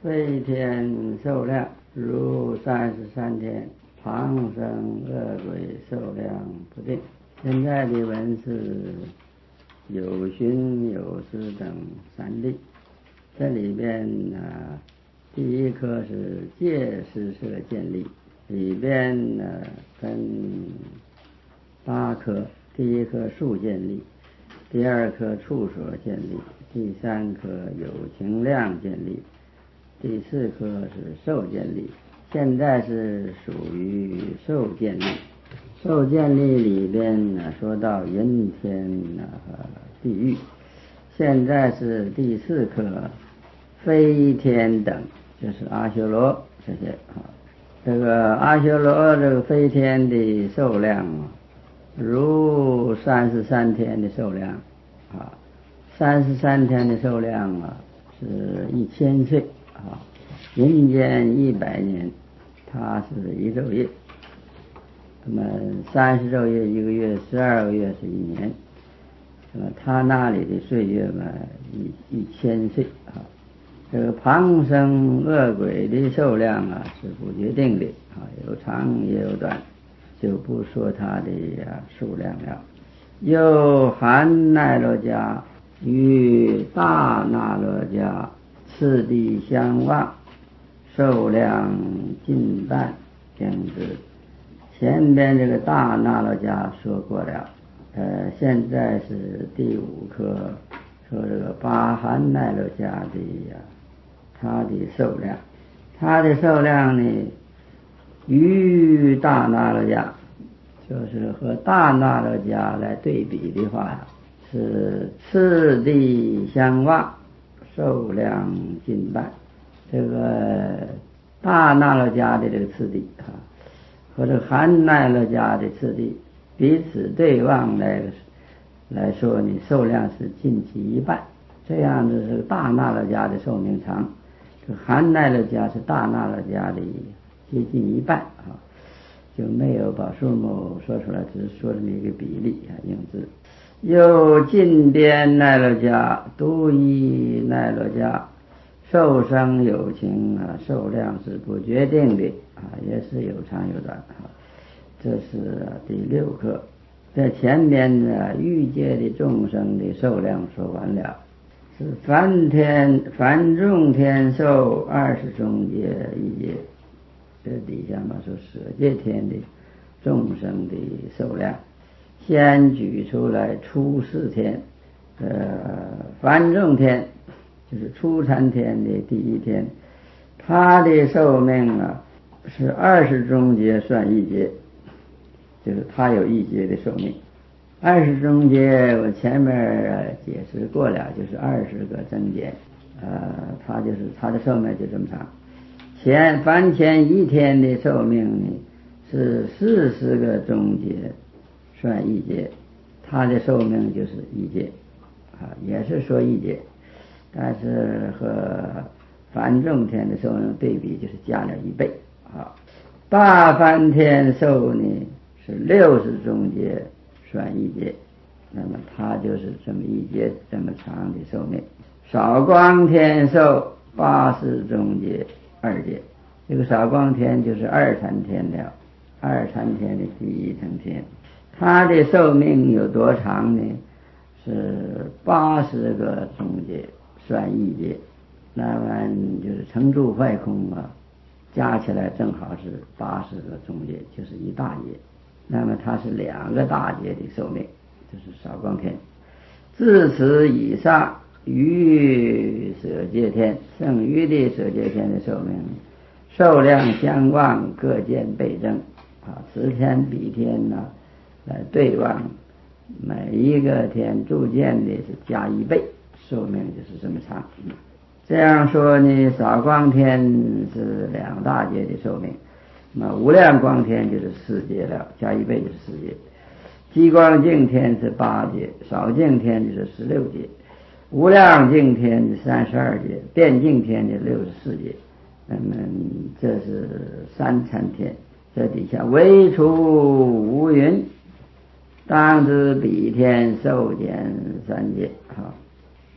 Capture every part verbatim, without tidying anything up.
飞天寿量如三十三天，旁生恶鬼寿量不定。现在的文是有寻有思等三例，这里边呢、啊，第一科是戒施设建立，里边呢分八科，第一科数建立，第二科处所建立，第三科有情量建立，第四科是受建立。现在是属于受建立。受建立里边呢说到人天和地狱，现在是第四科飞天等，就是阿修罗这些啊。这个阿修罗这个飞天的寿量啊，如三十三天的寿量啊，三十三天的寿量啊是一千岁啊，人间一百年，它是一昼夜。那么三十昼夜一个月，十二个月是一年。那么他那里的岁月嘛，一一千岁啊。这个旁生恶鬼的寿量啊是不决定的啊，有长也有短，就不说它的啊数量了。又含奈罗迦与大那罗迦次第相望，寿量近半将之。前边这个大那罗迦说过了，呃，现在是第五科，说这个巴含奈罗迦的呀，它的寿量，它的寿量呢，与大那罗迦，就是和大那罗迦来对比的话，是次第相望，寿量近半。这个大那罗迦的这个次第啊，和这含奈罗迦的次第彼此对望来来说，你寿量是近其一半。这样子是大那罗迦的寿命长，这含奈罗迦是大那罗迦的接近一半啊，就没有把数目说出来，只是说这么一个比例啊，用字。又近边奈罗迦独一奈罗迦寿生有情啊，寿量是不决定的啊，也是有长有短啊。这是第六课。在前面呢，欲界的众生的寿量说完了，是梵天梵众天寿二十中劫一劫。这底下嘛说舍界天的众生的寿量，先举出来初四天，呃，梵众天就是初参天的第一天，他的寿命啊是二十中劫算一劫，就是他有一劫的寿命。二十中劫我前面解释过了，就是二十个增减，呃，他就是他的寿命就这么长。前梵前一天的寿命呢是四十个中劫算一劫，他的寿命就是一劫啊，也是说一劫，但是和梵众天的寿命对比就是加了一倍啊。大梵天寿呢是六十中劫算一劫，那么他就是这么一劫这么长的寿命。少光天寿八十中劫二劫，这个少光天就是二禅天了，二禅天的第一层天，他的寿命有多长呢？是八十个中劫算一劫，那么就是成住坏空啊，加起来正好是八十个中劫，就是一大劫。那么它是两个大劫的寿命，就是少光天。自此以上，余舍界天，剩余的舍界天的寿命，寿量相望，各见倍增啊，此天彼天呢、啊、来对望，每一个天逐渐的是加一倍，寿命就是这么长。这样说呢，少光天是两大劫的寿命，那无量光天就是四劫了，加一倍就是四劫。极光净天是八劫，少净天就是十六劫，无量净天是三十二劫，遍净天是六十四劫。那么这是三参天。这底下唯除无云，当知彼天寿减三劫。好，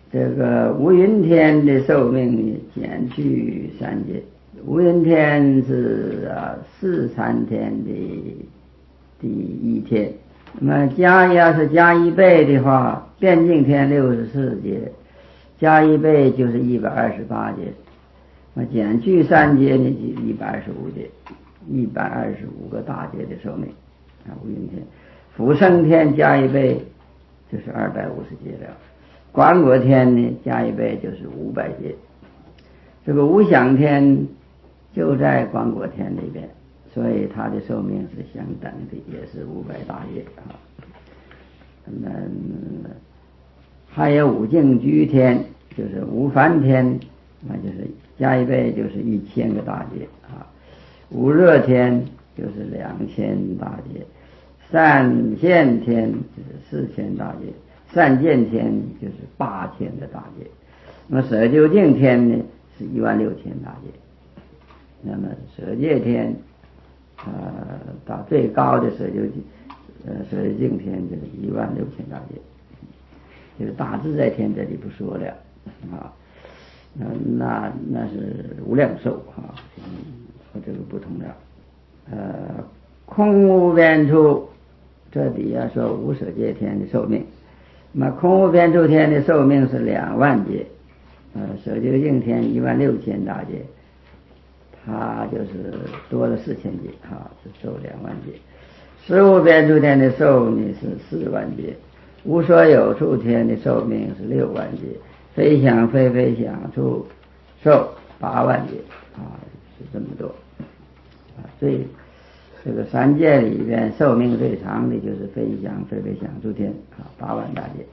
这个无云天的寿命减去三节。无云天是啊四禅天的第一天，那么加要是加一倍的话，遍净天六十四节，加一倍就是一百二十八节，那么减去三节呢就一百二十五节，一百二十五个大节的寿命啊。无云天，福生天加一倍就是二百五十节了，广果天呢加一倍就是五百节，这个无想天就在广果天里边，所以它的寿命是相等的，也是五百大业啊。那还有五净居天，就是无烦天，那就是加一倍就是一千个大劫啊。无热天就是两千大劫，善现天就是四千大劫，善见天就是八千的大劫，那么舍究竟天呢是一万六千大劫。那么舍戒天呃到最高的舍究呃舍究竟天就是一万六千大劫，这个大自在天这里不说了啊，那那那是无量寿啊，和这个不同的。呃空无边处，这底下说无舍戒天的寿命，那么空无边处天的寿命是两万劫，呃舍究竟天一万六千大劫，它就是多了四千劫啊，是寿两万劫。十无边处天的寿命是四万劫，无所有处天的寿命是六万劫，非想非非想处寿八万劫啊，是这么多啊。最这个三界里边寿命最长的就是非想非非想处天啊，八万大劫。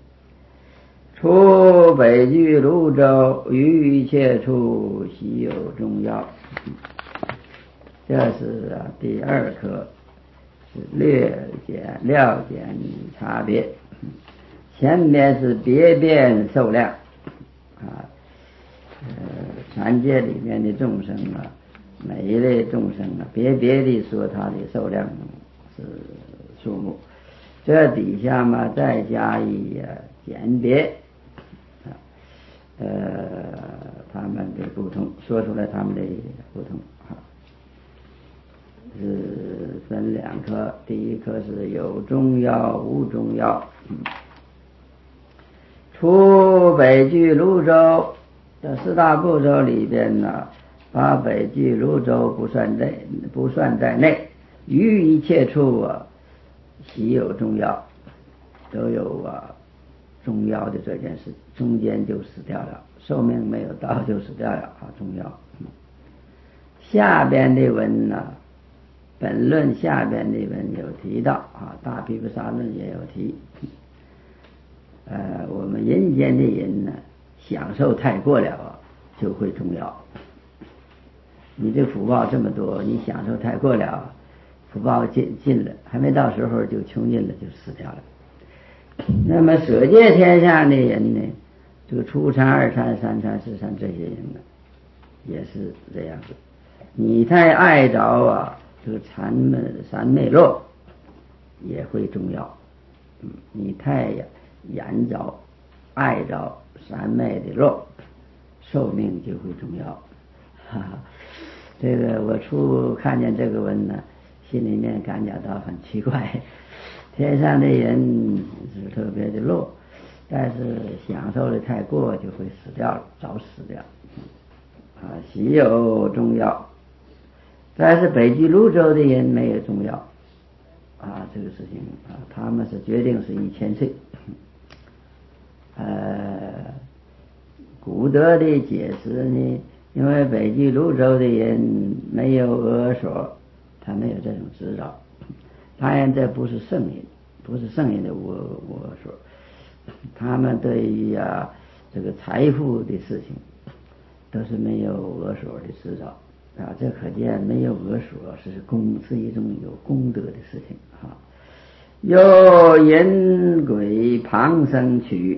出北俱泸州，于一切处悉有中药。这是啊第二课，是略简料简差别。前面是别变寿量啊，呃，三界里面的众生啊，每一类众生啊，别别的说他的寿量是数目。这底下嘛，再加以啊简别。呃，他们的不同，说出来他们的不同啊，是分两科，第一科是有中药无中药。出北俱泸州，这四大部洲里边呢，把北俱泸州不算在不算在内，于一切处啊，悉有中药，都有啊中药的这件事，中间就死掉了，寿命没有到就死掉了啊，中药。下边的文呢，本论下边的文有提到啊，大毗婆沙论也有提。呃，我们人间的人呢，享受太过了啊，就会中药。你这福报这么多，你享受太过了，福报尽尽了，还没到时候就穷尽了，就死掉了。那么舍戒天上的人呢，这个初禅、二禅、三禅、四禅这些人呢，也是这样子。你太爱着啊，这个禅昧三昧落也会中药。嗯，你太染着爱着三昧的落，寿命就会中药。哈哈，这个我初看见这个文呢，心里面感觉到很奇怪。天上的人是特别的弱，但是享受的太过就会死掉了，早死掉啊。悉有中药，但是北俱泸州的人没有中药啊，这个事情啊，他们是决定是一千岁。呃，古德的解释呢，因为北俱泸州的人没有俄所，他没有这种执照。当然这不是圣人，不是圣人的我我说，他们对于啊这个财富的事情都是没有俄所的执照啊，这可见没有俄所是功是一种有功德的事情啊。有人鬼旁生取，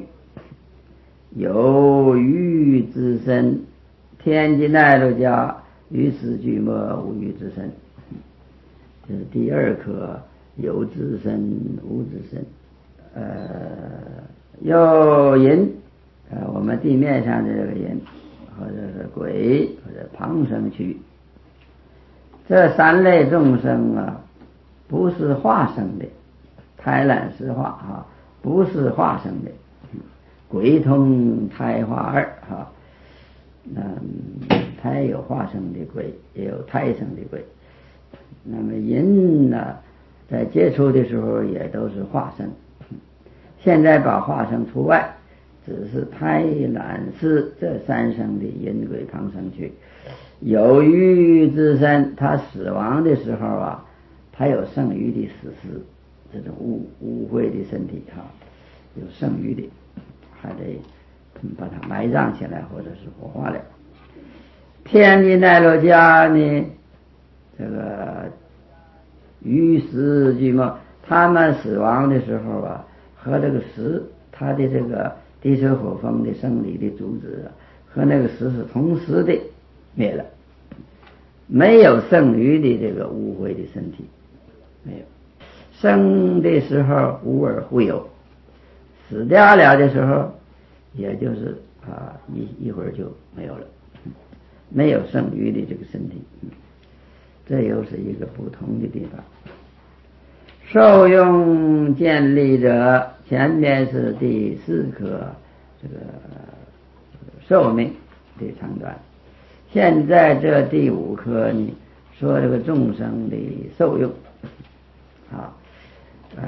有欲之身，天机奈罗家，于此俱没无欲之身。这是第二课，有之身无之身。呃，有人呃，我们地面上的这个人，或者是鬼，或者旁生区，这三类众生啊，不是化生的，胎卵实化啊，不是化生的，鬼通胎化二啊，嗯，胎有化生的鬼，也有胎生的鬼。那么人呢，在接触的时候也都是化生，现在把化生除外，只是胎卵湿这三生的人鬼旁生去。有余之身，他死亡的时候啊，他有剩余的死尸，这种污污秽的身体哈、啊，有剩余的，还得把它埋葬起来，或者是火化了。天地奈罗迦呢，这个于石俱没，他们死亡的时候啊，和这个石，他的这个地水火风的生理的组织啊，和那个石是同时的灭了，没有剩余的这个污秽的身体，没有。生的时候无而复有，死掉了的时候，也就是啊一一会儿就没有了，没有剩余的这个身体，这又是一个不同的地方。受用建立者，前面是第四课这个寿命的长短，现在这第五课呢，说这个众生的受用啊，呃，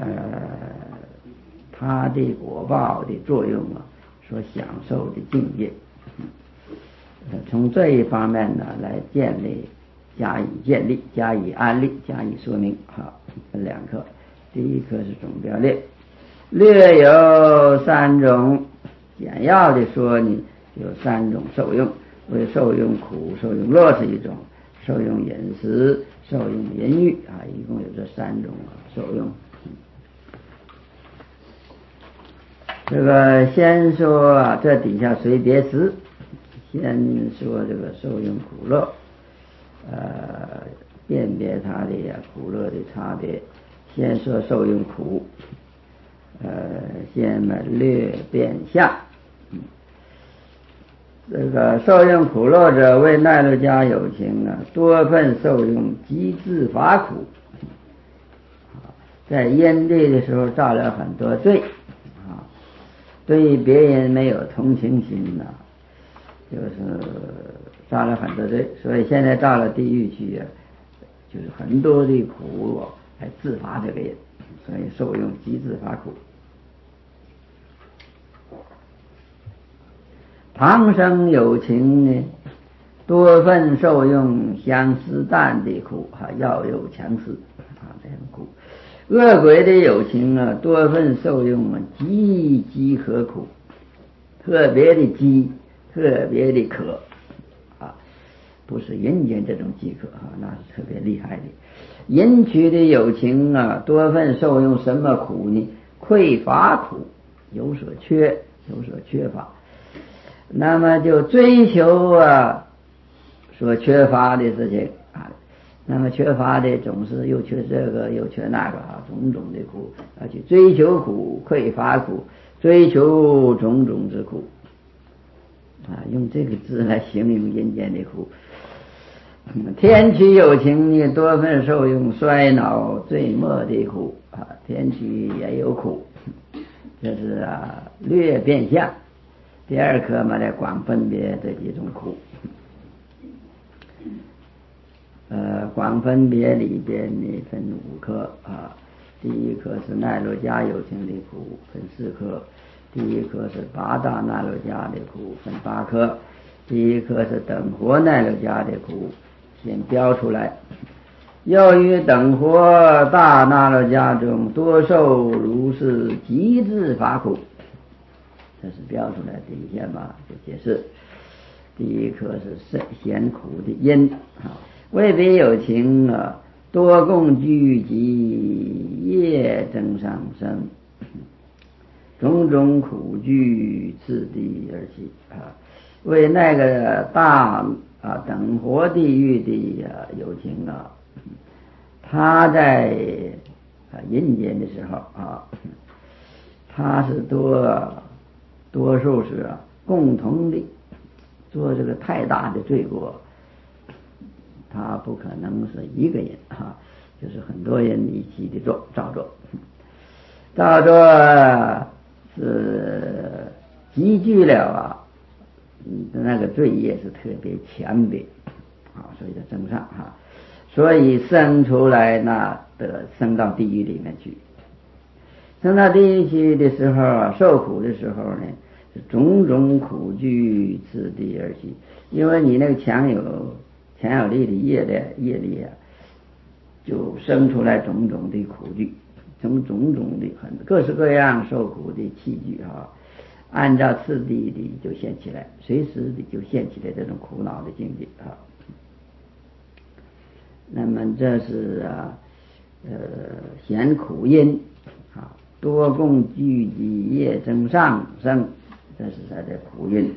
他的果报的作用啊，所享受的境界，呃，从这一方面呢来建立，加以建立，加以安立，加以说明。好，分两课，第一课是总标列，略有三种，简要的说呢，有三种受用，为受用苦、受用乐是一种，受用饮食、受用淫欲啊，一共有这三种受用。这个先说啊，这底下随别词，先说这个受用苦乐，呃，辨别它的呀苦乐的差别。先说受用苦，呃，先嘛略辨相。这个受用苦乐者，为奈罗迦有情啊，多份受用极致法苦。在因地的时候造了很多罪啊，对别人没有同情心呐、啊，就是造了很多罪，所以现在到了地狱去啊，就是很多的苦来自罚这个人，所以受用极致法苦。旁生有情呢，多份受用相思淡的苦啊，药有强势啊，这样苦。恶鬼的有情啊，多份受用啊，饥饥渴苦，特别的饥，特别的渴啊，不是人间这种饥渴啊，那是特别厉害的。淫取的有情啊，多份受用什么苦呢？匮乏苦，有所缺，有所缺乏。那么就追求啊所缺乏的事情啊，那么缺乏的总是又缺这个又缺那个啊，种种的苦啊，去追求苦，匮乏苦，追求种种之苦啊，用这个字来形容人间的苦。天取有情呢，多份受用衰老坠没的苦啊，天取也有苦，这是啊略变相。第二课嘛，来广分别这几种苦。呃，广分别里边呢分五科啊。第一科是奈罗迦有情的苦，分四科。第一科是八大奈罗迦的苦，分八科。第一科是等活奈罗迦的苦，先标出来。由于等活大奈罗迦中多受如是极致法苦，这是标出来第一项嘛，就解释。第一课是嫌苦的因啊，未必有情啊，多共聚集业增上升，种种苦聚次第而起啊。为那个大啊等活地狱的啊有情啊，他在啊阴间的时候啊，他是多多数是啊共同的做这个太大的罪过，他不可能是一个人啊，就是很多人一起的做照做，照做是积聚了啊，那个罪业是特别强的啊，所以叫增上哈，所以生出来那得生到地狱里面去。生到地狱去的时候啊，受苦的时候呢，种种苦具次第而起，因为你那个强有强有力的业力业力啊，就生出来种种的苦具，从种种的很各式各样受苦的器具啊，按照次第的就现起来，随时的就现起来这种苦恼的境界啊。那么这是啊，呃，显苦因啊，多共聚集业增上升，这是它的苦因，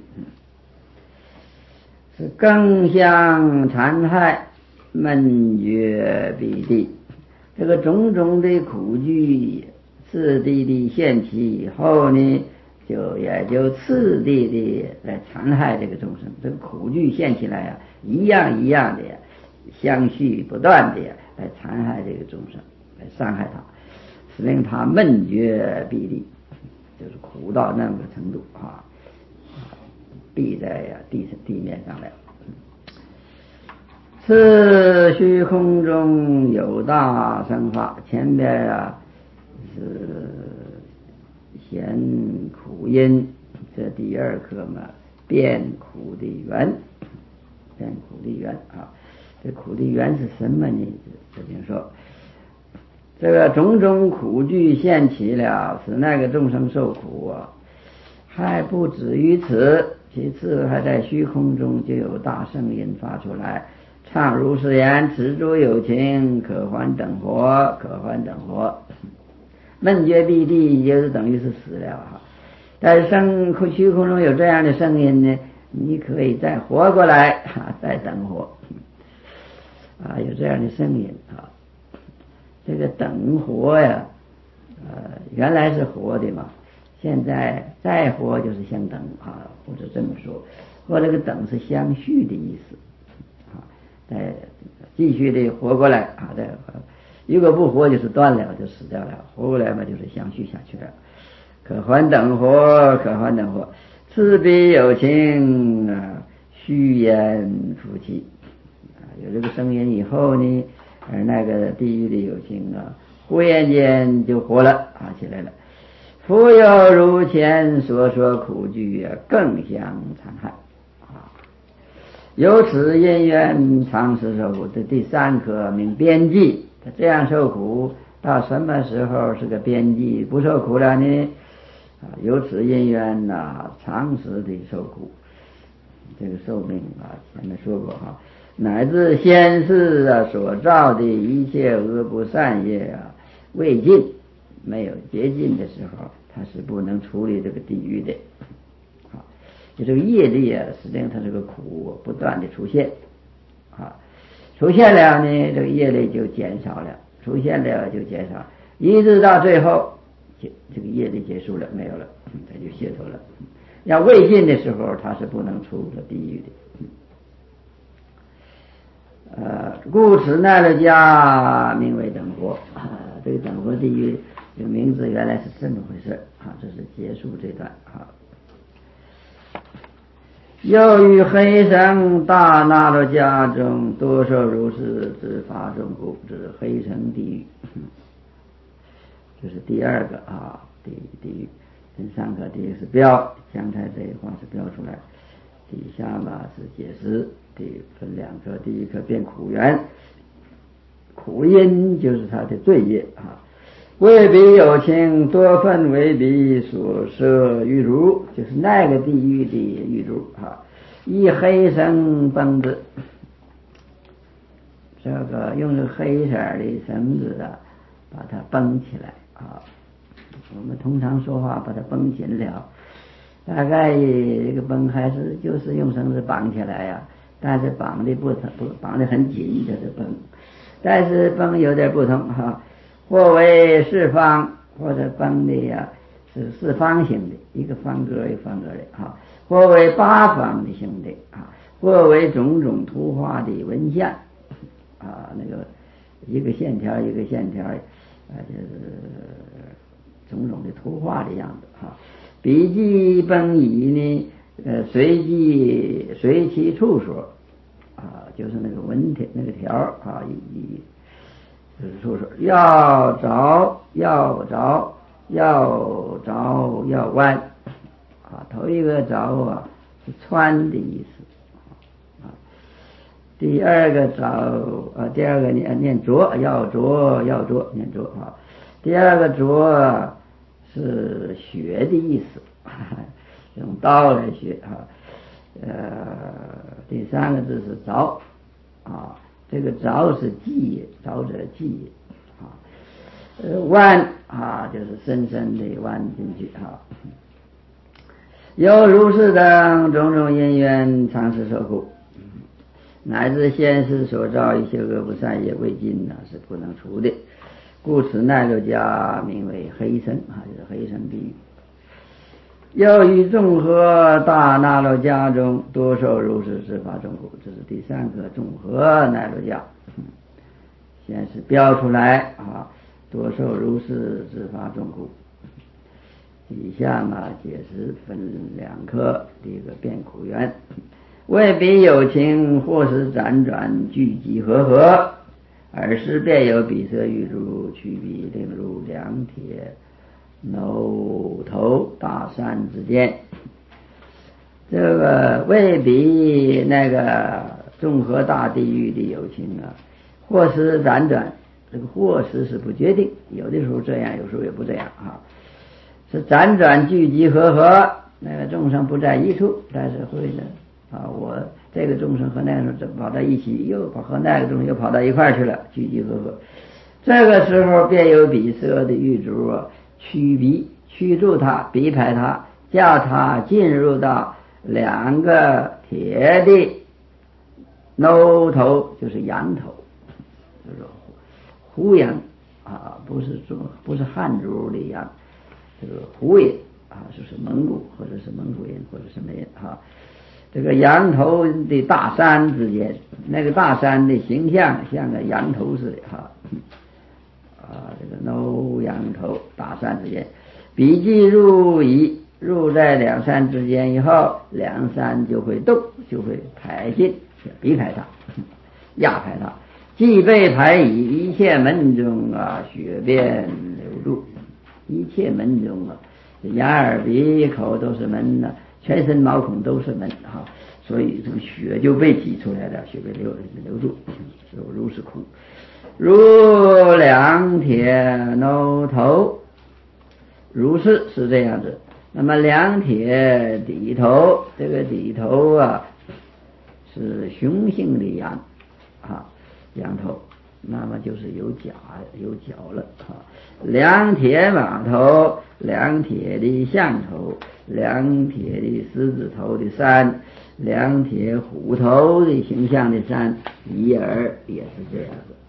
是更相残害，闷绝彼地。这个种种的苦具次第的现起以后呢，就也就次第的来残害这个众生。这个苦具现起来啊，一样一样的相续不断的来残害这个众生，来伤害他，使令他闷绝彼地，就是苦到那个程度啊，闭在呀地地面上来。此虚空中有大生法，前边啊是显苦因，这第二课嘛，变苦的缘，变苦的缘啊。这苦的缘是什么呢？这边说，这个种种苦具现起了，使那个众生受苦啊，还不止于此，其次还在虚空中就有大声音发出来，唱如是言：此诸有情，可还等活，可还等活。闷绝彼地，也是等于是死了哈。但是生虚空中有这样的声音呢，你可以再活过来啊，再等活啊，有这样的声音啊。这个等活呀，呃，原来是活的嘛，现在再活就是相等啊，或者这么说，或这个等是相续的意思啊，再继续的活过来啊，再如果不活就是断了，就死掉了，活过来嘛就是相续下去了。可还等活，可还等活，此彼有情啊，虚言夫妻啊，有这个声音以后呢，而那个地狱的有情啊，忽然间就活了啊，起来了。复有如前所说苦具啊，更相残害啊。由此因缘常时受苦，这第三课名边际。他这样受苦，到什么时候是个边际不受苦了呢？啊，由此因缘呐、啊，长时的受苦，这个寿命啊，前面说过哈，乃至先世啊所造的一切恶不善业啊，未尽没有竭尽的时候，他是不能处理这个地狱的。啊，就这个业力啊，实际上它这个苦不断的出现，啊。出现了呢，这个业力就减少了，出现了就减少，一直到最后，这这个业力结束了，没有了，它就解脱了。要未尽的时候，它是不能出这地狱的。呃，故此那个家名为等活啊，这个等活地狱这个名字原来是这么回事啊，这是结束这段啊。又于黑城大那罗家中多受如是之法中故，这是黑城地狱，这是第二个啊，地地狱跟上个第一个是标，刚才这一话是标出来，底下嘛是解释，第分两个，第一个变苦缘，苦因就是他的罪业啊。为彼有情多分为彼所设狱如，就是那个地狱的狱如啊，以黑绳绷子，这个用这个黑色的绳子啊，把它绷起来啊。我们通常说话把它绷紧了，大概这个绷还是就是用绳子绑起来呀、啊，但是绑的不不绑得很紧，这是绷，但是绷有点不同哈、啊。或为四方，或者绷的呀是四方形的，一个方格一个方格的哈， 或为八方的兄弟啊，或为种种图画的文像啊，那个一个线条一个线条啊，就是种种的图画的样子啊。笔记本仪呢，呃，随机随其处所啊，就是那个文条那个条啊，一就是处所要着要着要着要弯啊，头一个着啊是穿的意思啊，第二个着啊，第二个念念着要着要着念着啊，第二个着是学的意思，用刀来学啊。呃，第三个字是着啊，这个着是记着者记啊，呃弯啊就是深深的弯进去啊。有如是等种种因缘常时受苦，乃至现世所造一切恶不善业未尽呢，是不能除的。故此奈罗迦名为黑身啊，就是黑身地狱。又于众合大那罗迦中多受如是之法众苦，这是第三个众合奈罗迦，先是标出来啊，多受如是之法众苦。底下呢解释分两科，第一个变苦缘，为彼有情，或是辗转聚集合合，尔时便有比舍喻如取彼令入两铁耨头大山之间。这个为彼那个众合大地狱的有情啊，或是辗转，这个或是是不决定，有的时候这样，有时候也不这样啊。是辗转聚集合合，那个众生不在一处，但是会呢啊，我这个众生和那个众生跑到一起，又跑和那个众生又跑到一块去了，聚集合合。这个时候便有比舍的狱卒啊，驱逼驱住他，逼迫他，叫他进入到两个铁的耨头，就是羊头，就是胡羊啊，不是说不是汉族的羊。这个胡人啊，就是蒙古或者是蒙古人或者什么人啊，这个羊头的大山之间，那个大山的形象像个羊头似的哈啊，这个耨羊头大山之间，笔记入矣，入在两山之间以后，两山就会动，就会排进，逼排它，压排它，既被排矣，一切门中啊，血便流入。一切门中啊，眼耳鼻口都是门呢，全身毛孔都是门哈，所以这个血就被挤出来了，血被流流入，就如是苦。如两铁耨头，如是是这样子。那么两铁底头，这个底头啊是雄性的羊啊，羊头。那么就是有甲有角了啊，两铁马头，两铁的象头，两铁的狮子头的山，两铁虎头的形象的山，一耳也是这样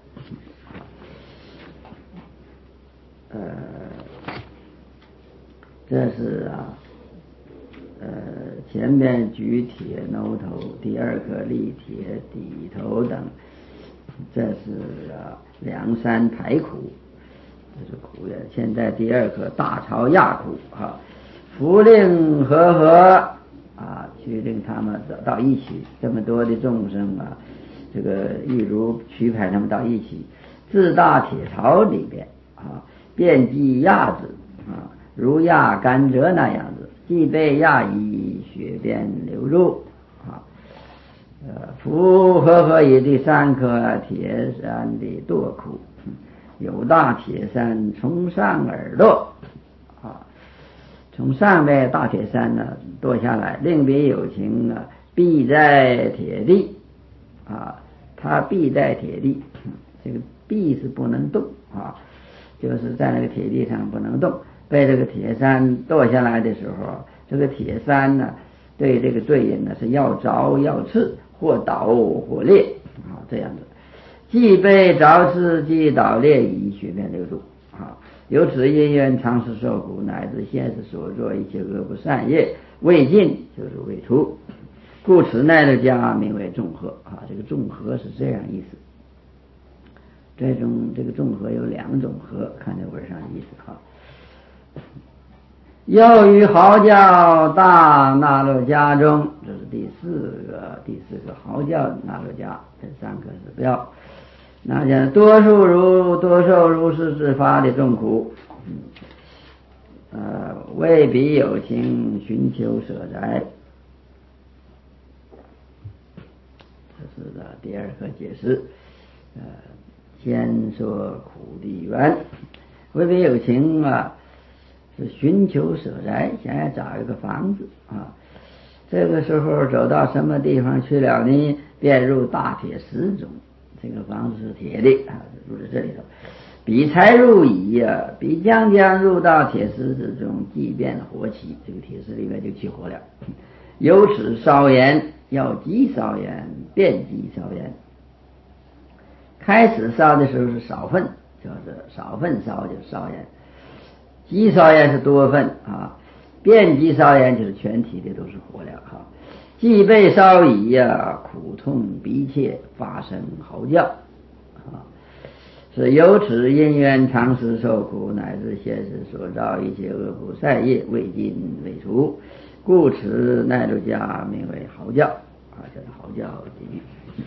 的。呃，这是啊，呃，前面举铁耨头，第二个立铁底头等。这是啊，梁山排苦，这是苦缘。现在第二个大潮压苦啊，福令和合啊，去令他们到一起，这么多的众生啊，这个欲如驱排他们到一起，自大铁槽里边啊，遍计压子啊，如压甘蔗那样子，既被压以血便流入啊。呃，福和合以第三颗铁山的堕苦，有大铁山从上而落啊，从上面大铁山呢堕下来，令彼有情啊，必在铁地啊，他必在铁地，这个必是不能动啊，就是在那个铁地上不能动，被这个铁山堕下来的时候，这个铁山呢对这个罪人呢是要着要刺，或倒或裂啊，这样子，既被着刺，既倒裂，以血便流入啊。 由此因缘常时受苦，乃至现世所做一切恶不善业，未尽就是未除，故此奈勒迦名为众合啊。这个众合是这样意思。这种这个众合有两种合，看这文上的意思哈。又于嚎叫大那罗迦中，这是第四个第四个嚎叫那罗迦，这三个是标。那讲多数如多受如是之法的众苦，呃，为彼有情寻求舍宅，这是的第二个解释。呃，先说苦的缘，为彼有情啊，是寻求舍宅，想要找一个房子啊。这个时候走到什么地方去了呢？便入大铁石中。这个房子是铁的啊，入在这里头。彼才入矣啊，彼将将入到铁石之中，即便火起，这个铁石里面就起火了。由此烧烟，要急烧烟，便急烧烟。开始烧的时候是少份，叫做少份烧就烧烟；急烧烟是多份啊，遍急烧烟就是全体的都是火了哈。既被烧已呀，苦痛逼切，发生嚎叫啊，是由此因缘常时受苦，乃至现世所造一切恶苦善业，未尽未除，故此奈罗迦名为嚎叫啊，叫做嚎叫地狱。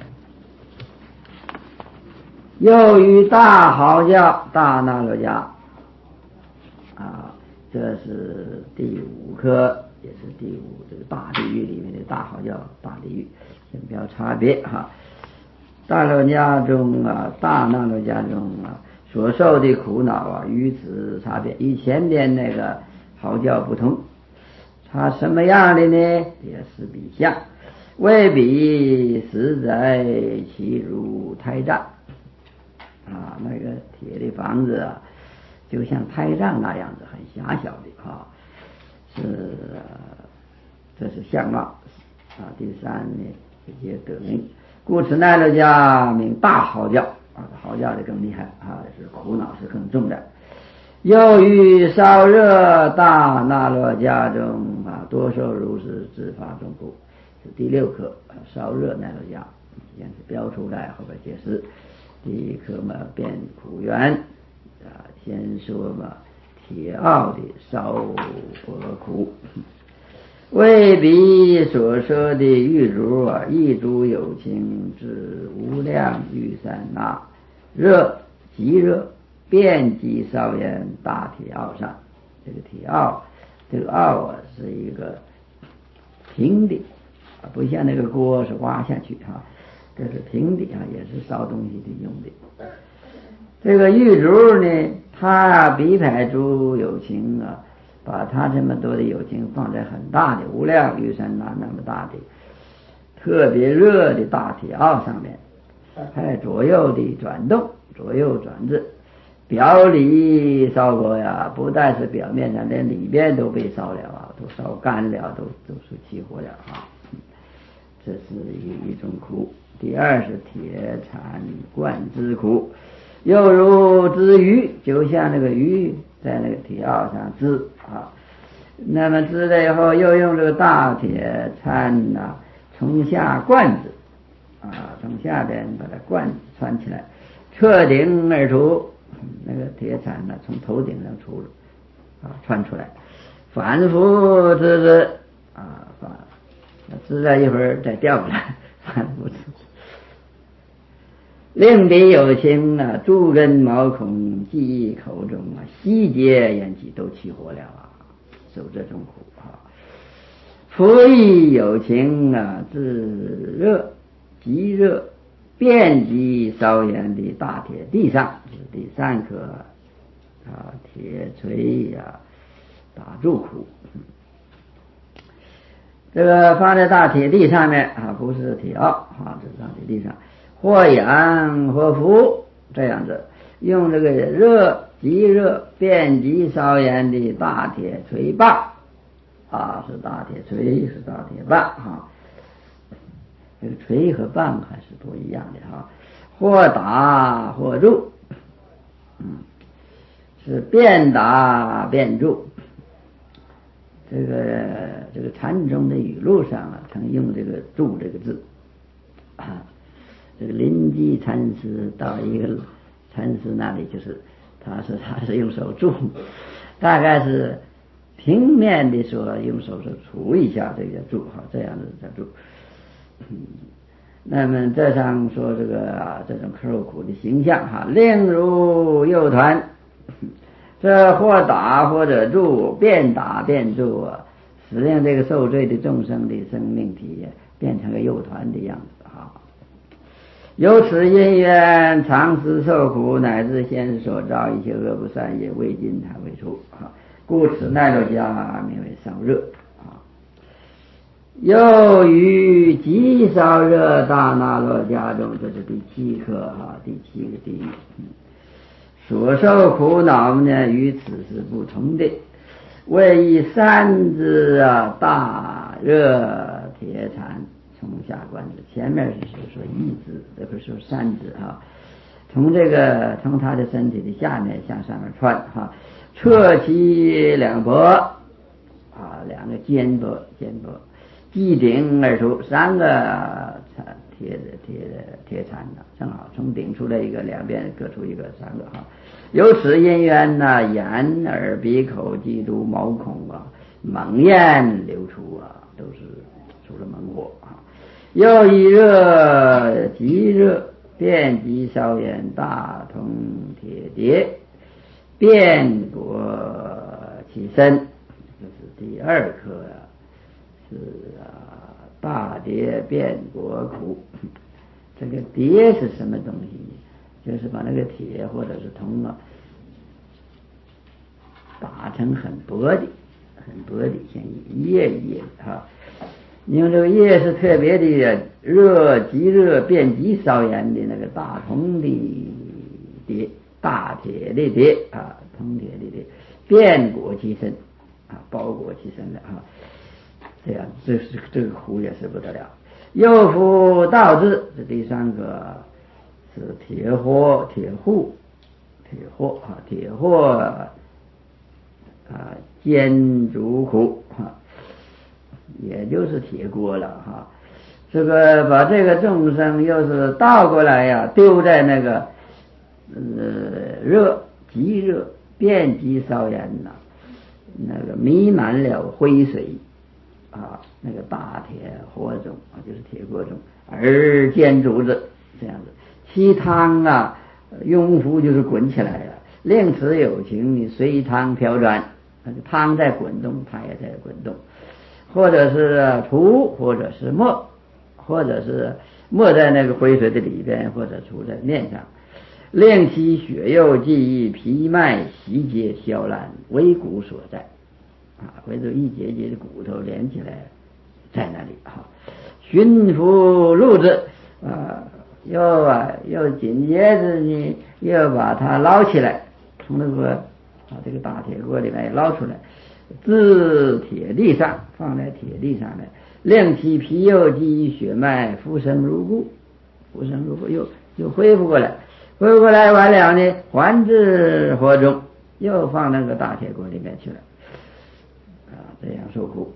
又于大嚎叫大那罗迦啊，这是第五科，也是第五这个大地狱里面的大嚎叫大地狱，先不要差别哈。大罗迦中啊，大那罗迦中啊，所受的苦恼啊，与此差别，与前边那个嚎叫不同。它什么样的呢？也是比相，为彼实在其如胎藏啊，那个铁的房子啊，就像胎藏那样子，很狭小的啊，是这是相貌啊。第三呢，直接得名，故此奈罗迦名大嚎叫啊，嚎叫的更厉害啊，是苦恼是更重的。又于烧热大那罗迦中啊，多受如是之法中苦，是第六课烧热奈罗迦，先是标出来，后边解释。第一课嘛，变苦缘啊，先说嘛，铁奥的烧火苦，为彼所说的玉竹啊，一竹有情之无量玉山那，热极热，遍及烧焰大铁奥上。这个铁奥，这个奥啊是一个平的啊，不像那个锅是挖下去哈。这是平的啊，也是烧东西的用的。这个玉竹呢，它比海珠有情啊，把它这么多的有情放在很大的无量玉山那那么大的特别热的大铁奥上面，还左右的转动，左右转至表里烧过呀，不但是表面上，连里边都被烧了啊，都烧干了，都都是起火了啊。这是一一种苦。第二是铁铲灌之苦，又如织鱼，就像那个鱼在那个铁奥上织啊，那么织了以后，又用这个大铁铲呐、啊，从下灌子啊，从下边把它灌穿起来，彻顶而出，那个铁铲呢，从头顶上出啊，穿出来，反复织织啊，反织了一会儿再掉过来，反复织。令彼有情啊，诸根毛孔记忆口中啊，悉皆烟气都起火了啊，受这种苦啊。夫亦有情啊，自热极热，遍及烧烟的大铁地上，这是第三颗啊铁锤呀、啊，打住苦。这个放在大铁地上面啊，不是铁奥啊，这是大铁地上。或痒或伏这样子，用这个热极热遍及烧烟的大铁锤棒啊，是大铁锤，是大铁棒啊。这个锤和棒还是不一样的哈。或打或入，嗯， 是变打变住。这个这个禅宗的语录上啊，曾用这个住这个字啊。这个临济禅师到一个禅师那里，就是他是他是用手住，大概是平面的说用手是杵一下，这个住哈，这样子叫住。嗯，那么这上说这个啊，这种受苦的形象哈，令如右团。这或打或者住，变打变住啊，使令这个受罪的众生的生命体变成个幼团的样子啊。由此因缘，常时受苦，乃至先所造一切恶不善业，未尽还未除啊。故此奈落迦名为烧热啊。又于极烧热大那落迦中，这是第七课啊，第七个地狱。嗯，所受苦恼呢，与此是不同的。为以三支啊，大热铁铲从下观之，前面是说说一支，这个说三支哈。从这个从他的身体的下面向上面穿哈，侧其两脖啊，两个肩膊肩膊，击顶而出，三个铁的铁的铁铲的，正好从顶出来一个，两边各出一个，三个哈。由此因缘呐，眼耳鼻口肌毒毛孔啊，猛焰流出啊，都是出了猛火啊。又以热极热，遍及烧炎，大通铁碟，遍裹其身。这是第二课啊，是啊，大碟遍裹苦。这个碟是什么东西？就是把那个铁或者是铜啊，打成很薄的很薄的，像一叶一叶的哈。因为这个叶是特别的热，极热遍及烧炎的那个大铜的碟，大铁的碟啊，铜铁的碟，遍裹其身啊，包裹其身的啊。这样，这是这个苦也是不得了。又复道之，这第三个是铁火铁户铁火啊，铁火啊，煎煮苦啊，也就是铁锅了哈。这个把这个众生又是倒过来呀，丢在那个呃热极热遍及烧炎呐，那个弥漫了灰水啊，那个大铁火中啊，就是铁锅中，而煎煮子这样子。其汤啊，用壶就是滚起来了，令此有情，你随汤飘转，汤在滚动，它也在滚动，或者是除，或者是没，或者是没在那个灰水的里边，或者除在面上，令其血肉记忆，皮脉习结消烂，为骨所在啊，为这一节节的骨头连起来在那里啊。驯服入子啊，又啊又紧接着呢，又把它捞起来，从那个啊这个大铁锅里面捞出来，自铁地上，放在铁地上来，令其皮肉记忆血脉复生如故，复生如故，又又恢复过来，恢复过来完了呢，还至火中，又放那个大铁锅里面去了啊，这样受苦。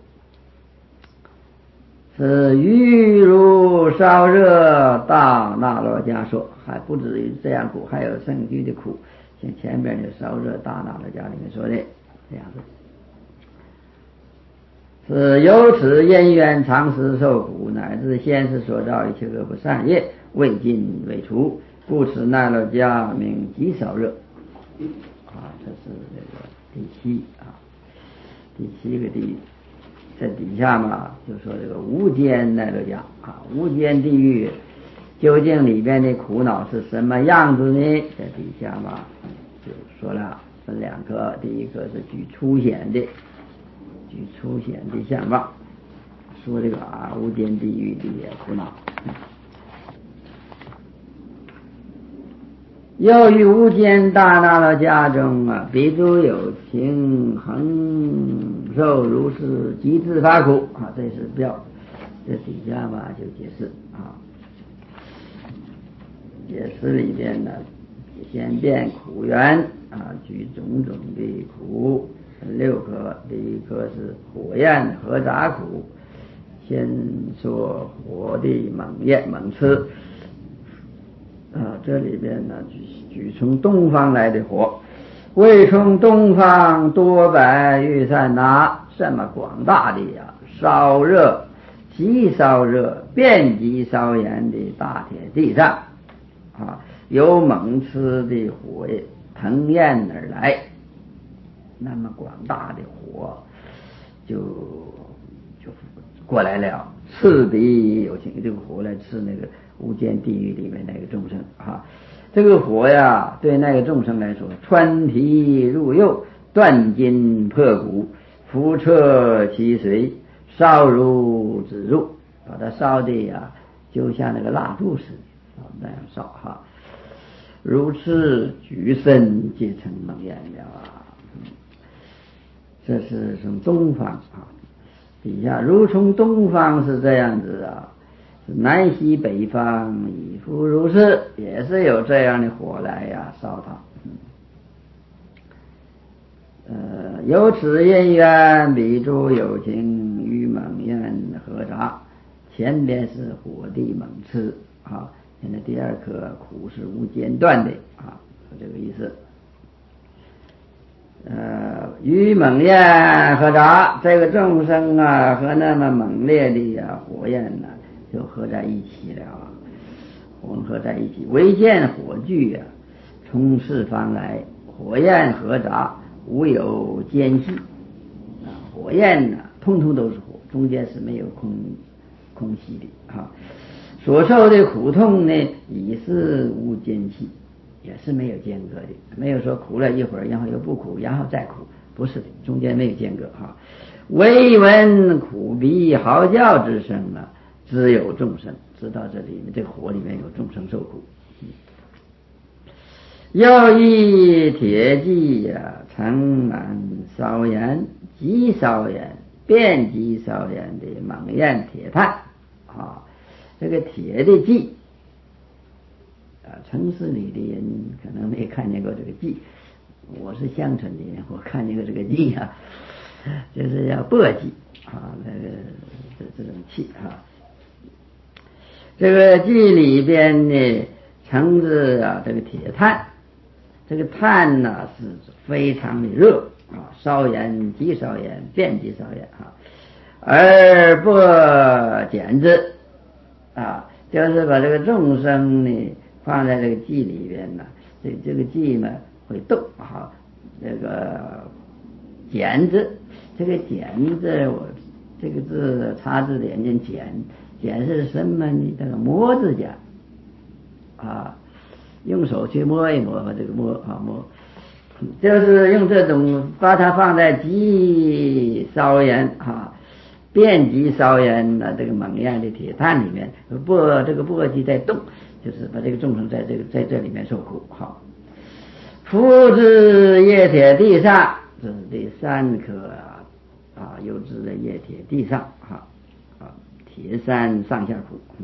是欲如烧热大那罗迦说，还不止于这样苦，还有圣居的苦，像前面的烧热大那罗迦里面说的这样子。是由此因缘，常时受苦，乃至先世所造一切恶不善业，未尽未除，故此那罗迦名极烧热啊。这是这个第七啊，第七个地狱。在底下嘛，就说这个无间那罗迦啊，无间地狱究竟里边的苦恼是什么样子呢？在底下嘛就说了分两个，第一个是举粗显的，举粗显的相貌，说这个啊无间地狱的苦恼。又于无间大那罗迦中啊，彼诸有情恒受如是极致发苦啊，这是标，这底下嘛就解释啊，解释里边呢先变苦缘啊， 啊，举种种的苦，六颗，第一颗是火焰和杂苦。先说火的猛焰猛刺啊，这里边呢举举从东方来的火，为从东方多百玉山拿，这么广大的呀，烧热极烧热遍及烧炎的大铁地上啊，有猛刺的火腾焰而来，那么广大的火就就过来了，刺敌有情，这个火来刺那个无间地狱里面那个众生啊，这个火呀，对那个众生来说，穿皮入肉，断筋破骨，辐彻其髓，烧如指入，把它烧的呀，就像那个蜡烛似的啊，那样烧哈。如此举身皆成猛焰了啊！这是从东方啊，底下如从东方是这样子啊，南西北方亦复如是，也是有这样的火来呀烧它。呃，由此因缘，彼诸有情与猛焰合杂，前边是火地猛刺啊，现在第二颗苦是无间断的啊，这个意思。呃，与猛焰合杂，这个众生啊和那么猛烈的呀火焰呢、啊，就合在一起了，混合在一起。唯见火炬啊，从四方来，火焰合杂，无有间隙啊，火焰呢、啊，通通都是火，中间是没有空空隙的啊。所受的苦痛呢，已是无间隙。也是没有间隔的，没有说苦了一会儿，然后又不苦，然后再苦，不是的，中间没有间隔哈。唯闻苦鼻嚎叫之声啊，只有众生知道这里面这个火里面有众生受苦。又一铁骑呀，盛满烧炎，极烧炎，遍及烧炎的猛焰铁炭啊，这个铁的骑。啊，城市里的人可能没看见过这个骑，我是乡村的人，我看见过这个骑啊，就是要簸箕啊，那个这这种器啊。这个骑里边呢，盛着啊这个铁炭，这个炭呢是非常的热啊，烧炎极烧炎，遍及烧炎啊，而不减之啊，就是把这个众生呢。放在这个记里边呢，这这个记呢会动啊，这个剪字，这个剪字我这个字查字典念剪，剪是什么呢？这个摸字家啊，用手去摸一摸，这个摸啊摸，就是用这种把它放在极烧炎啊。遍及烧炎的这个猛焰的铁炭里面，簸这个簸箕在动，就是把这个众生在这个在这里面受苦。好，复至液铁地上，这是第三颗啊啊，又至在液铁地上啊啊，铁山上下苦。嗯，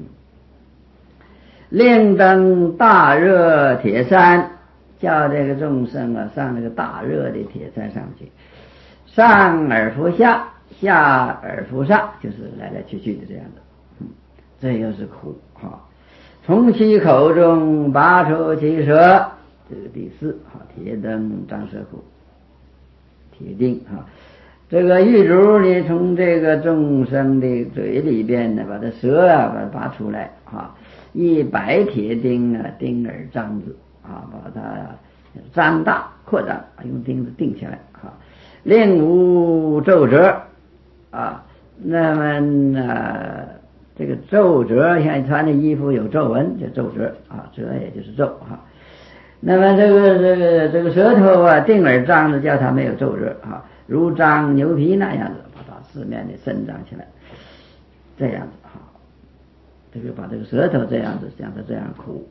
令登大热铁山，叫这个众生啊上那个大热的铁山上去，上而复下。下而复上，就是来来去去的这样的，嗯，这又是苦哈。从其口中拔出其舌，这个第四哈，铁灯张舌苦，铁钉哈。这个玉竹呢，从这个众生的嘴里边呢，把它舌啊把它拔出来哈，以白铁钉啊钉而张之啊，把它张大扩张，用钉子钉起来哈，令无皱褶。啊，那么呢，这个皱褶，像你穿的衣服有皱纹，就皱褶啊，褶也就是皱哈。那么这个这个这个舌头啊，定而张的，叫它没有皱褶啊，如张牛皮那样子，把它四面的伸张起来，这样子哈。这个把这个舌头这样子，像它这样苦，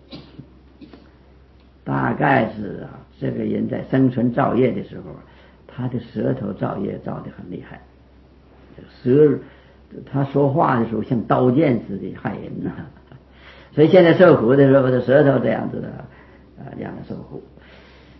大概是啊，这个人在生存造业的时候，他的舌头造业造得很厉害。舌，他说话的时候像刀剑似的害人呐、啊，所以现在受苦的时候，的舌头这样子的啊，这样的受苦。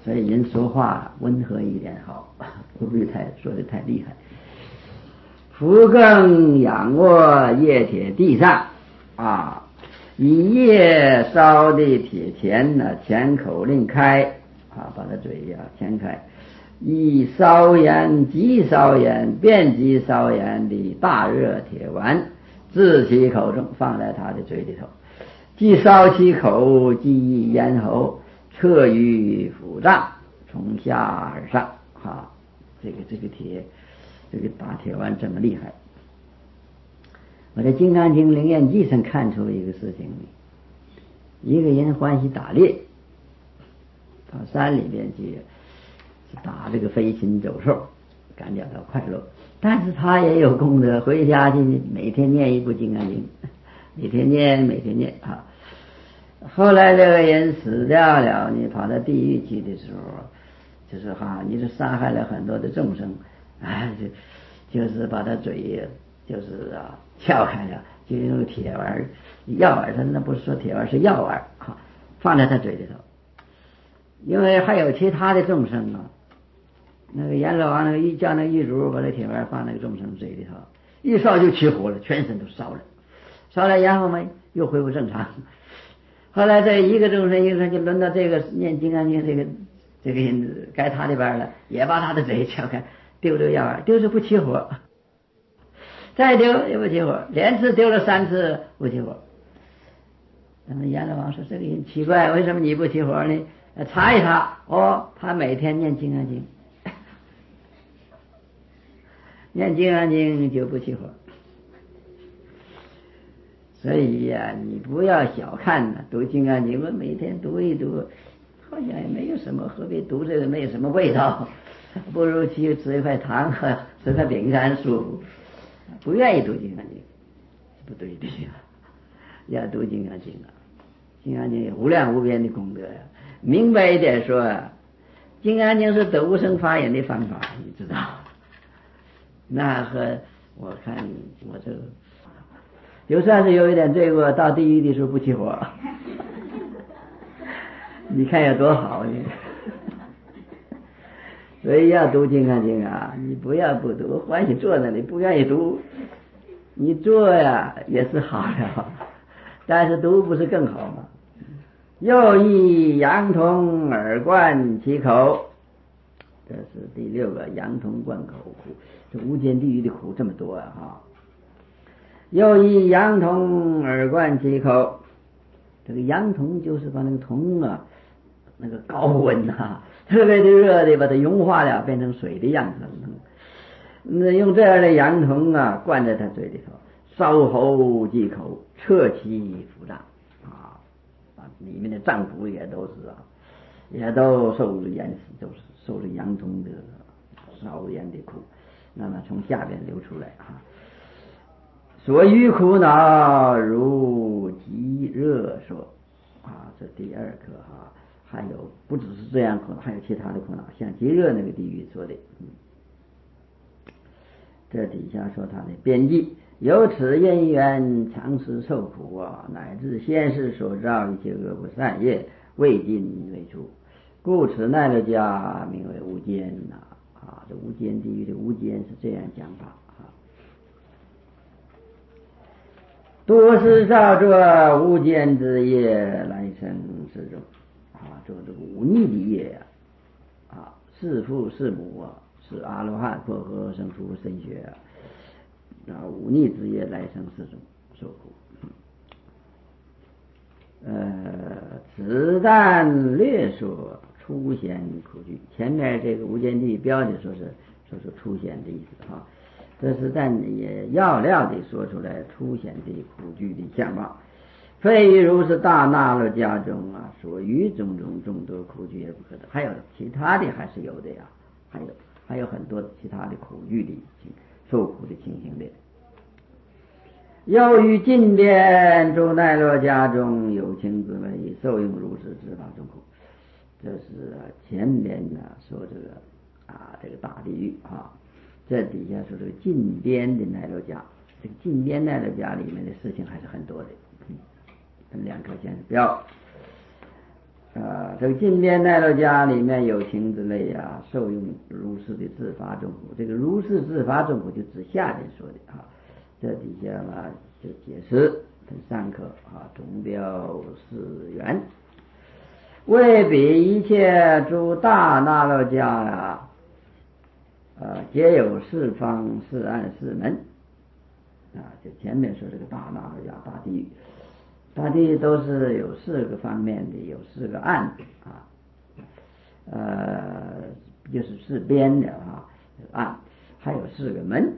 所以人说话温和一点好，不必太说的太厉害。伏更仰卧液铁地上啊，以液烧的铁钳呢，钳口另开啊，把它嘴呀钳开，以烧盐即烧盐遍及烧盐的大热铁丸置其口中，放在他的嘴里头，既烧其口，即咽喉，彻于腹脏，从下而上啊，这个这个铁这个大铁丸这么厉害。我在《金刚经灵验记》上看出一个事情，一个人欢喜打猎，到山里边去打这个飞禽走兽，感觉到快乐，但是他也有功德，回家去每天念一部《金刚经》，每天念每天念啊。后来这个人死掉了，你跑到地狱去的时候，就是哈，你是杀害了很多的众生，哎，就就是把他嘴就是啊撬开了，就用铁丸药丸，他那不是说铁丸是药丸啊，放在他嘴里头。因为还有其他的众生啊，那个阎罗王那个一叫那个狱卒把那铁丸放那个众生嘴里头，一烧就起火了，全身都烧了，烧了然后嘛又恢复正常。后来这一个众生一个众生就轮到这个念金刚经这个这个人该他的班了，也把他的嘴撬开，丢这个药丸，丢是不起火，再丢也不起火，连次丢了三次不起火。那么阎罗王说这个人奇怪，为什么你不起火呢？查一查，哦，他每天念金刚经，念金刚经就不起火。所以呀、啊，你不要小看呢，读金刚经，我每天读一读，好像也没有什么，何必读这个没有什么味道，不如去吃一块糖和吃块饼干舒服。不愿意读金刚经，不对的呀，要读金刚经啊，金刚经有无量无边的功德呀。明白一点说啊，金刚经是得无生法眼的方法，你知道？那和我看我这就算是有一点罪过，到地狱的时候不起火，你看有多好呢？所以要读金刚经啊，你不要不读，欢喜坐那里不愿意读，你做呀也是好的，但是读不是更好吗？又以羊童耳灌其口，这是第六个羊童灌口苦。这无间地狱的苦这么多啊！哈，又以羊童耳灌其口，这个羊童就是把那个铜啊，那个高温啊，特别的热的把它融化了，变成水的样子。那用这样的羊童啊，灌在他嘴里头，烧喉即口，彻其腹脏啊，里面的脏腑也都是啊，也都受着盐死，都是受着羊童的烧盐的苦，那么从下边流出来啊。所欲苦恼如极热说啊，这第二课啊，还有不只是这样苦恼，还有其他的苦恼，像极热那个地狱说的。嗯，这底下说他的编辑，由此因缘常时受苦啊，乃至先世所造一切恶不善业未尽未除，故此奈勒迦名为无间呐啊，这无间地狱的无间是这样讲法啊。多是造作无间之业，来生世中啊，做这个忤逆的业啊，弑父弑母啊，是阿罗汉破和生出神学啊，忤逆之业来生世中受苦。呃，子弹略说出现苦具，前面这个无间地标的说是说是出现的意思哈，这是但也要料的说出来出现的苦具的相貌。非如是大那罗家中啊，所余种种众多苦具也不可得，还有其他的还是有的呀，还有还有很多其他的苦具的受苦的情形的。又于近边诸奈罗家中有情之为受用如是之法中苦，这是前边呢说这个啊这个大地狱啊，这底下说这个近边的奈罗家，这个近边奈罗家里面的事情还是很多的。嗯，两颗先是标， 啊，这个近边奈罗家里面有情之类啊，受用如是的自发众苦。这个如是自发众苦就指下面说的啊，这底下嘛就解释分三科啊，总标四缘，为比一切诸大那罗家啊，啊皆有四方四岸四门啊，就前面说这个大那罗家大地狱。大地都是有四个方面的，有四个岸啊，呃，就是四边的啊岸，还有四个门。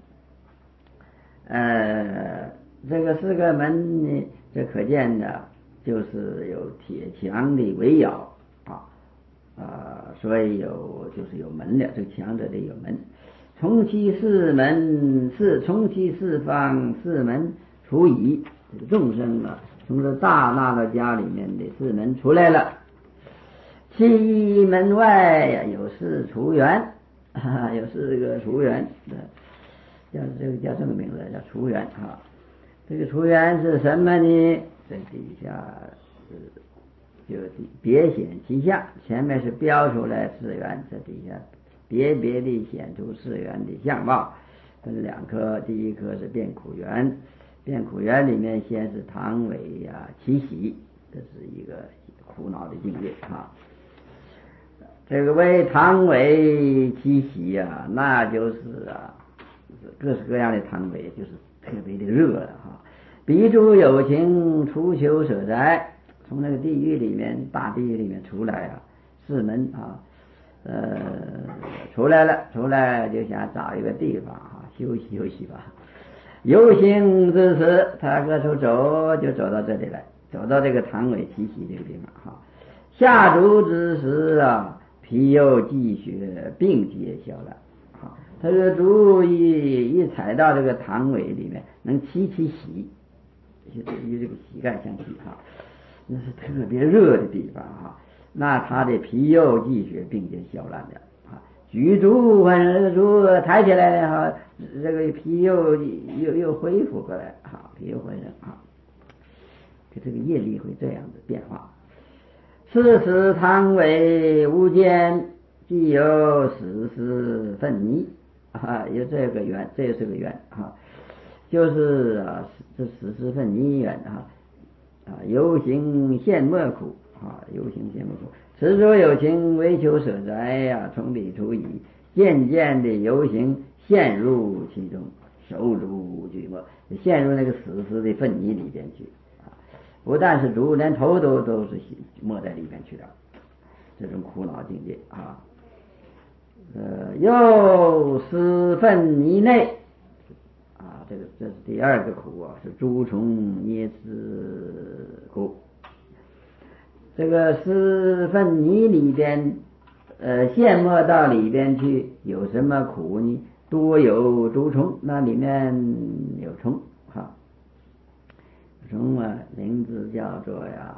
呃，这个四个门呢，这可见的就是有铁墙的围绕啊，啊，所以有就是有门的，这个墙这里有门。从其四门四，从其四方四门除以。这个众生啊，从这大那罗家里面的四门出来了，其门外呀有四除缘，啊，有四个除缘，叫这个叫这个名字叫除缘啊。这个除缘是什么呢？这底下是就别显其相，前面是标出来四缘，这底下别别地显出四缘的相貌，分两科，第一科是变苦缘。变苦缘里面先是唐尾呀起喜，这是一个苦恼的境界啊。这个为唐尾起喜呀，那就是啊各式各样的唐尾，就是特别的热了哈。彼诸有情出求所在，从那个地狱里面大地狱里面出来啊，四门啊，呃出来了，出来就想找一个地方啊休息休息吧。游行之时，他各处走，就走到这里来，走到这个唐尾栖息这个地方哈。下足之时啊，皮肉气血并皆消了。好，他说足一一踩到这个唐尾里面，能起起喜，就与这个膝盖相起哈，那是特别热的地方哈。那他的皮肉气血并皆消烂的。举足反正足抬起来了哈，这个皮又又又恢复过来，好皮又恢复啊，就这个业力会这样的变化。此时唐尾无间，既有死尸分泥啊，有这个缘，这是个缘啊，就是啊这死尸分泥缘啊啊，游行现没苦啊，游行现没苦。此处有情为求所在呀，从理除以，渐渐的游行陷入其中，手足俱没，陷入那个死尸的粪泥里边去啊！不但是足，连头都都是没在里边去了，这种苦恼境界啊！呃，又尸粪泥内啊，这个这是第二个苦啊，是诸虫啮死苦。这个尸粪泥里边，呃，陷没到里边去，有什么苦呢？多有毒虫，那里面有虫哈，虫啊，名字叫做呀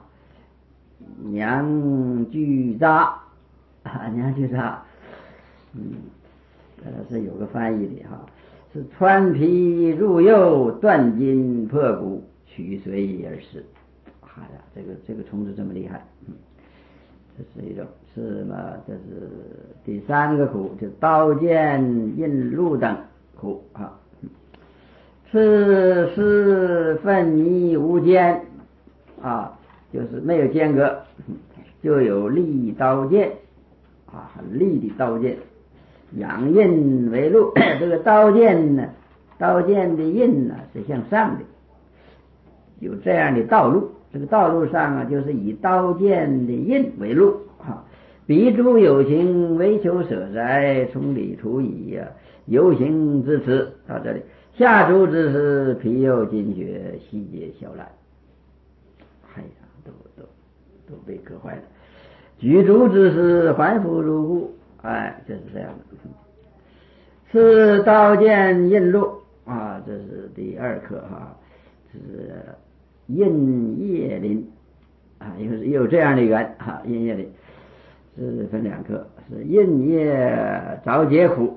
娘巨渣啊，娘巨渣，嗯，呃，是有个翻译的哈，是穿皮入肉，断筋破骨，取髓而食。哎呀，这个这个虫子这么厉害，嗯，这是一种是嘛？这是第三个苦，就刀剑印路等苦啊。此是粪泥无间啊，就是没有间隔，就有利刀剑啊，很利的刀剑，仰印为路。这个刀剑呢，刀剑的印呢是向上的，有这样的道路。这个道路上啊，就是以刀剑的印为路啊。彼诸有情为求所在，从理除以啊，游行之时到这里，下足之时，皮肉筋血悉皆消烂。哎呀，都都都被割坏了。举足之时，还复如故。哎，就是这样的。是刀剑印路啊，这是第二课哈，这是印叶林啊，有有这样的缘哈，印叶林是分两科，是印叶着结苦，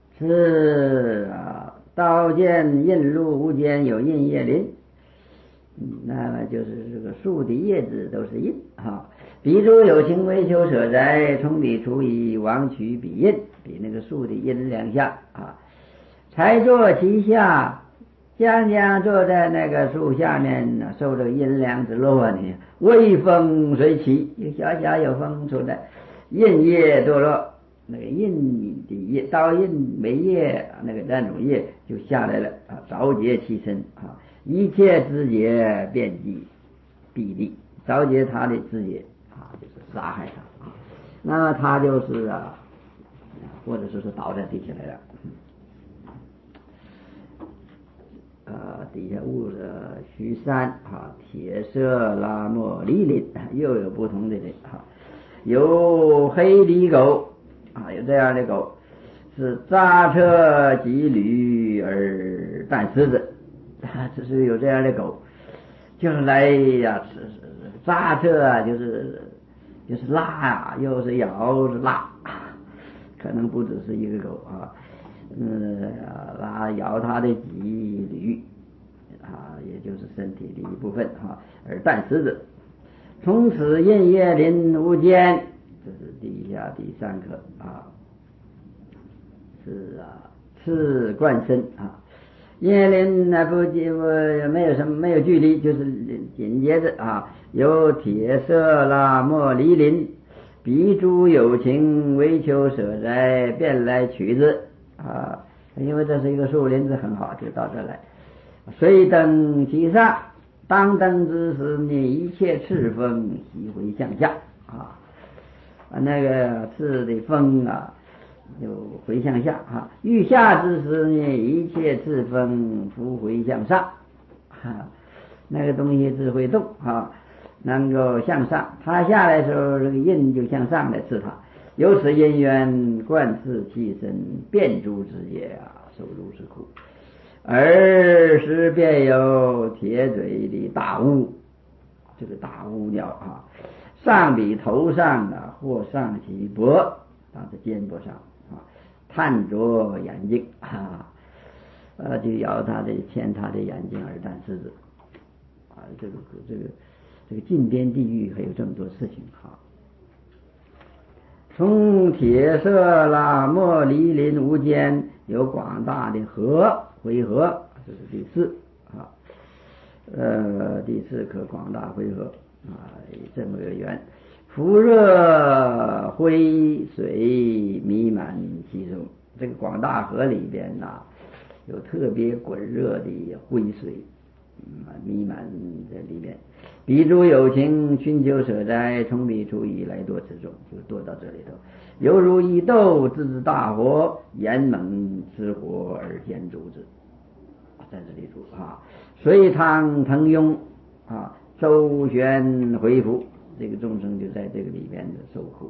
是啊刀剑印路无间有印叶林， 嗯，那么就是这个树的叶子都是印哈。彼诸有情为求舍哉，从彼除以王取彼印，比那个树的阴两下啊。才坐其下，将将坐在那个树下面，受这个阴凉之乐呢。微风随起，小小有风出来，印叶堕落，那个印的叶，刀印梅叶那个那种叶就下来了啊，着结其身啊，一切枝节遍及必利，着结他的枝节啊，就是杀害他啊，那他就是啊，或者说是倒在地下来了。呃，底下悟了须山啊，铁色拉莫离林，又有不同的人啊，有黑狸狗啊，有这样的狗，是扎车及驴而啖狮子，啊，这是有这样的狗，就是来呀，是是扎车啊，就是就是拉啊，又是咬是拉，可能不只是一个狗啊。嗯，拉摇他的脊驴啊，也就是身体的一部分哈，而啖狮子。从此印叶林无间，这是底下第三课啊，是啊，次贯身啊。叶林那不不没有什么没有距离，就是紧接着啊，有铁色拉莫离林，彼诸有情为求舍哉，便来取之。啊，因为这是一个树林子，很好，就到这来。虽登其上，当登之时，你一切赤风悉回向下啊，那个赤的风啊，就回向下啊。欲下之时呢，一切赤风拂回向上啊，那个东西只会动啊，能够向上。它下来的时候，这个印就向上来刺它。由此因缘，贯刺其身，遍诸之业啊，受如是苦。尔时便有铁嘴的大乌，这个大乌鸟啊，上比头上啊，或上其脖，啊，在肩膊上啊，探着眼睛啊，呃，就咬他的牵他的眼睛而啖狮子啊，这个这个这个近边地狱还有这么多事情哈。从铁色拉莫离林无间，有广大的河回河，这是第四啊，呃，第四课广大回河啊，这么个缘。浮热灰水弥漫其中，这个广大河里边呐、啊，有特别滚热的灰水，嗯，弥漫在里面。彼诸有情寻求舍哉，从彼处以来堕此中，就堕到这里头。犹如一斗自之大火，炎猛之火而见诸之，在这里住啊。隋汤腾涌啊，周旋回复，这个众生就在这个里面的受苦。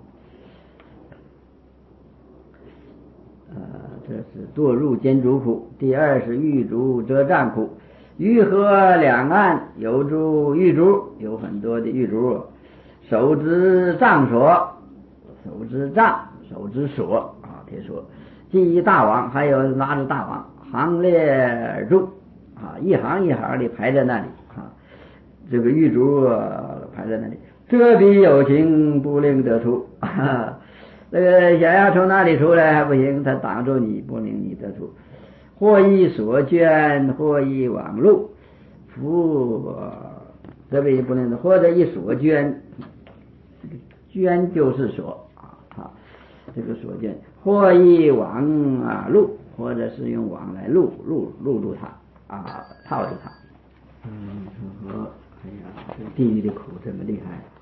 呃，这是堕入坚竹苦。第二是玉竹遮障苦。玉河两岸有株玉竹，有很多的玉竹，手之杖锁，手之杖，手之锁啊，铁锁。系一大网，还有拿着大网，行列而住啊，一行一行的排在那里啊，这个玉竹、啊、排在那里。遮彼有情，不令得出。啊，这个想要从那里出来还不行，他挡住你，不令你得出。或以所捐，或以网路，夫这边不能，或者以所捐，这个捐就是所啊，啊，这个所捐，或以网啊路，或者是用网来路路路住它啊，套住它。嗯，和哎呀，这地狱的苦这么厉害。